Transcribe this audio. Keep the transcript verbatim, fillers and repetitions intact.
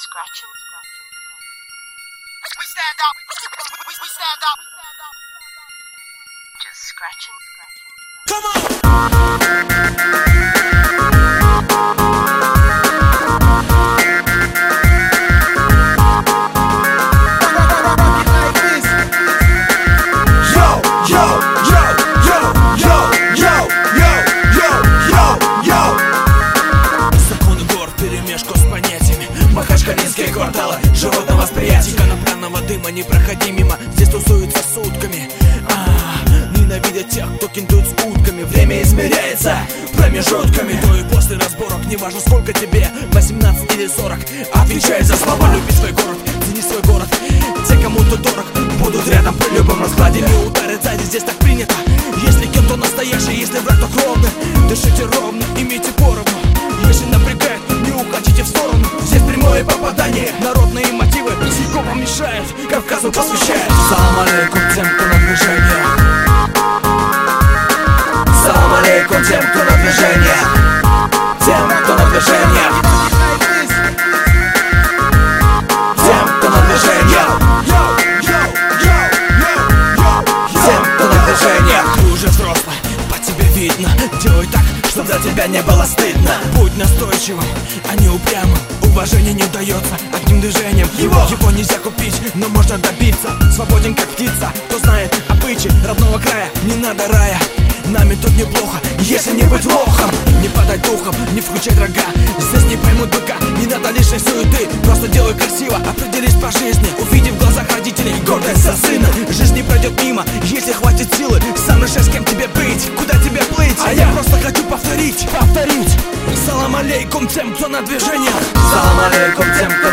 scratching. We stand up. We, we stand up. Just scratching. Come on. Калинские кварталы, животное восприятие конопляного дыма, не проходи мимо, здесь тусуются сутками. А, ненавидят тех, кто кинтует с утками. Время измеряется промежутками. До и после разборок, неважно сколько тебе, восемнадцать или сорок. Отвечай за слова, люби свой город, цени свой город. Те, кому ты дорог, будут рядом при любом раскладе. Не ударят сзади, здесь так принято. Если кем-то настоящий, если враг, то кровный. Дышите ровно, имейте поровну. Если напрягает, не уходите в сторону. Здесь прямое попадание, народные мотивы всего вам мешают, Кавказу посвящают. Салам алейкум тем, кто на движении. Салам алейкум тем, кто на движении. Тем, кто на движении. Тем, кто на движении. Тем, кто на движении. Ты уже взрослый, по тебе видно. Делай так, чтобы за тебя не было стыдно. Будь настойчивым, а не упрямым. Уважение не дается одним движением. Его, Его нельзя купить, но можно добиться. Свободен как птица, кто знает обычаи родного края. Не надо рая, нами тут неплохо, если не быть лохом. Не падать духом, не включать рога. Здесь не поймут быка, не надо лишней суеты. Просто делай красиво, определись по жизни. Увидев в глазах родителей гордость за сына. Жизнь не пройдет мимо, если хватит силы. Сам решай, с кем тебе быть, куда тебе плыть. А я просто хочу повторить, повторить. Салам алейкум тем, кто на движениях. Салам алейкум тем, кто